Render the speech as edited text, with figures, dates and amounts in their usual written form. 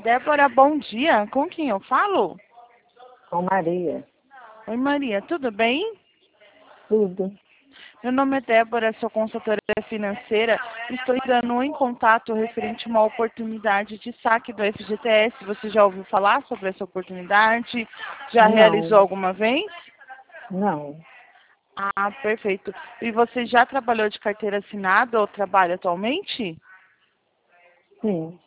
Débora, bom dia. Com quem eu falo? Com Maria. Oi, Maria, tudo bem? Tudo. Meu nome é Débora, sou consultora financeira. Estou entrando em contato referente a uma oportunidade de saque do FGTS. Você já ouviu falar sobre essa oportunidade? Já realizou Não, alguma vez? não. Ah, perfeito. E você já trabalhou de carteira assinada ou trabalha atualmente? Sim.